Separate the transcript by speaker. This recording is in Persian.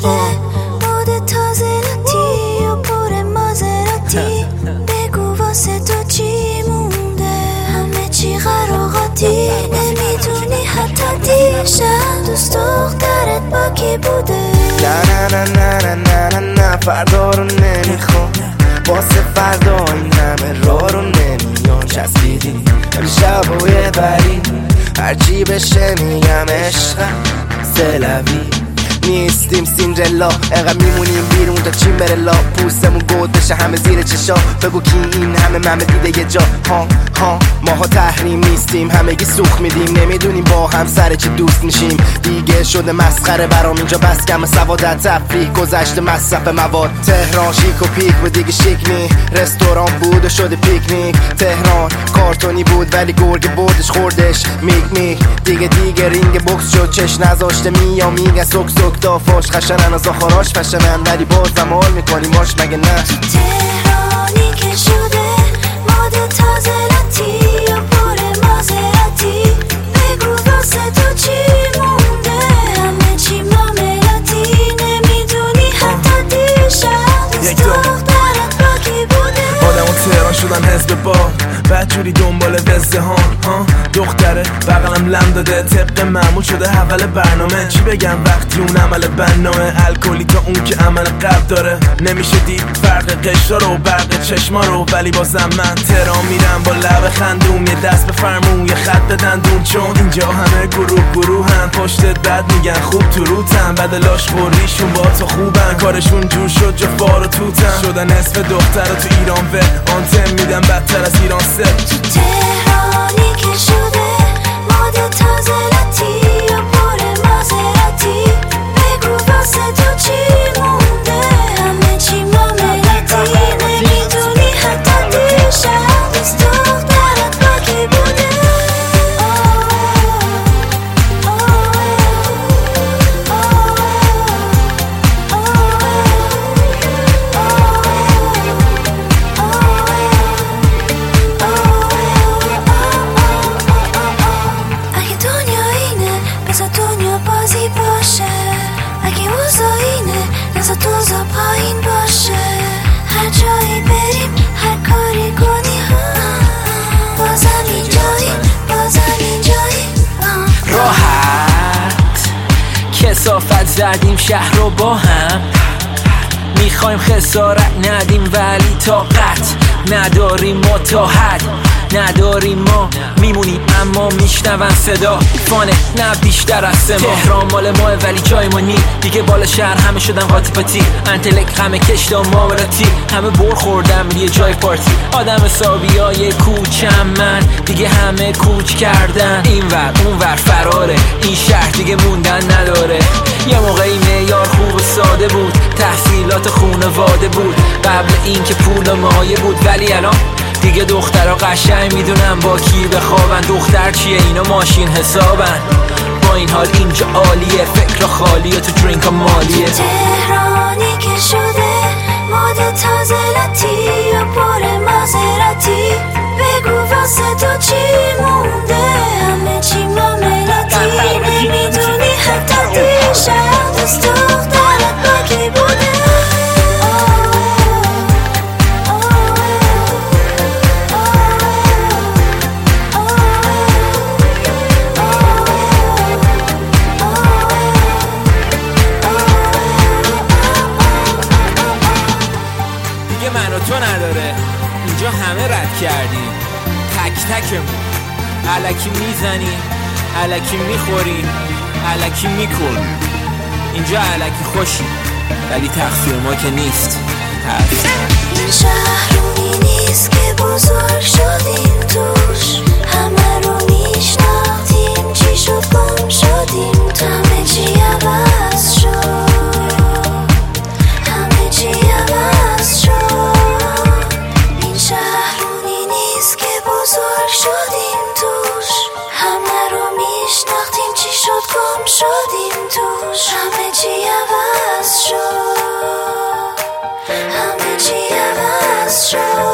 Speaker 1: شده مود تازه لاتی و پر مازراتی بگو واسه تو چی مونده همه چی قراقاتی نمیدونی حتی دیشب دوست دخترت با کی بوده
Speaker 2: نه نه نه نه نه نه نه فردا رو نمیخوام واسه فردا این همه راه رو نمیان چسبیدی امشب و یه بری هرچی بشه میگم عشقم سلوی نیستیم سیندرلا انقدر میمونیم بیرون تا چین بره لا پوستمون گود بشه همه زیر چشا بگو کی این همه دیده یه جا ها ماها تحریم نیستیم همگی سوخ میدیم نمیدونیم با هم سر چی دوست میشیم دیگه شده مسخره برام اینجا بس کم سوادت تفریح گذشته مصرف مواد تهران شیک و پیک و دیگه شیک نی رستوران بود و شده پیکنیک تهران کارتونی بود ولی گرگ بردش خوردش میگ دیگه رینگ بوکس شد چش نذاشته میگه سک دافاش خشنن از آخراش فشنن ولی بازم حال میکنی ماش مگه نه
Speaker 1: تو تهرانی که شده مود تازه لاتی و پر مازراتی بگو واسه تو چی مونده همه چی معاملاتی نمیدونی حتی دیشب دوست دخترت با کی بوده
Speaker 3: آدم و تهران شدن حزب بار بدجوری دنبال وزده ها دختره بغلم لم داده طبق معمول شده اول برنامه چی بگم وقتی اون عمل بنامه الکلی تا اون که عمل قبل داره نمیشه دید فرق قشرا رو برق چشما رو ولی بازم من تهران میرم با لب خندون یه دست به فرمون یه خط دندون چون اینجا همه گروه هم پشتت بد میگن خوب تو روتن بدلاش خوریشون با تو خوبن کارشون جور شد جا فار و توتن شدن نصف دختر تو ایران و آنتم میدن بدتر از ایران سه
Speaker 1: تو تهرانی که شده مود تازه لاتی و پر مازراتی بگو واسه تو چی مونده همه چی معاملاتی نمیدونی حتی دیشب دوست دخترت با کی بوده بذار دنیا بازی باشه اگه اوضاع اینه نذار دوزا پایین باشه هر جایی بریم هر کاری کنی بازم اینجایی
Speaker 4: راحت کثافت زدیم شهر رو با هم میخوایم خسارت ندیم ولی طاقت نداریم ما تا حد نداریم ما میمونیم اما میشنون صدا فانه نه بیشتر از سما تهران مال ماه ولی جای ما نی دیگه بالا شهر همه شدن قاطی پاتی انتلک همه کشتا معاملاتی همه بر خوردم یه جای پارتی آدم حسابی های کوچم من دیگه همه کوچ کردن اینور اونور فراره این شهر دیگه موندن نداره یه موقعی معیار خوب و ساده بود تحصیلات خونواده بود قبل این که پول و مایه بود ولی الان دیگه دخترها قشنگ میدونن با کی بخوابن دختر چیه اینا ماشین حسابن با این حال اینجا عالیه فکر خالیه تو درینک مالیه
Speaker 1: تهرانی که شده مود تازه لاتی و پر مازراتی بگو واسه تو چی مونده همه چی معاملاتی نمیدونی حتی دیشب دوست دخترت با کی بوده
Speaker 4: من و تو نداره اینجا همه رد کردیم تک تکمون الکی میزنیم الکی میخوریم الکی میکنیم اینجا الکی خوشیم ولی تقصیر ما که نیست
Speaker 1: این شهرونی نیست که بزرگ شدیم توش همه رو میشناختیم چی شد گم شدیم تو همه چی عوض شد همه چی عوض شد این شهرونی نیست که بزرگ شدیم توش همه رو میشناختیم چی شد گم شدیم توش همه چی عوض شد همه چی عوض شد